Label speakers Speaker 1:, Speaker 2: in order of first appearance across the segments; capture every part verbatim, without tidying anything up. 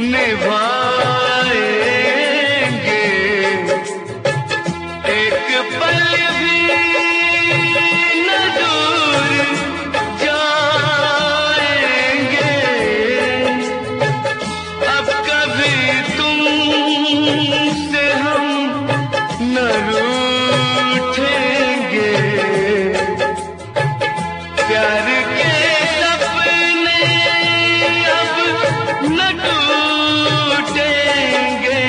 Speaker 1: निभाएंगे, एक पल भी न दूर जाएंगे, अब कभी तुमसे हम न रूठेंगे, प्यार के सपने अब न टूटेंगे।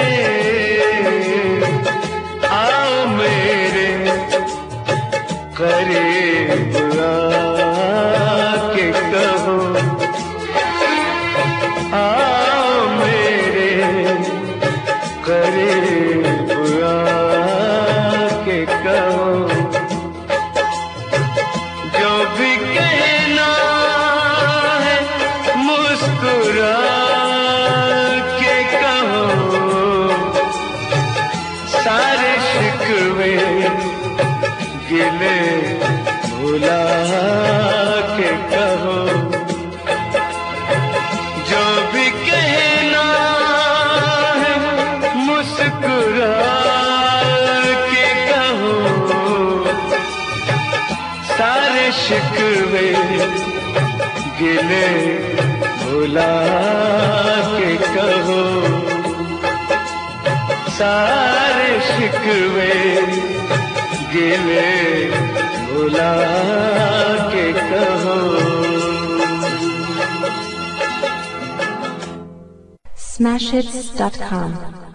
Speaker 1: आओ मेरे करीब आके कहो, आओ मेरे करीब आके कहो, जो भी कहना है मुस्कुरा के कहो, सारे शिकवे गिले भुला के कहो, जो भी कहना है मुस्कुरा के कहो, सारे शिकवे गिले भुला के कहो, सारे शिकवे गिले भुला के कहो।
Speaker 2: Smashhits dot com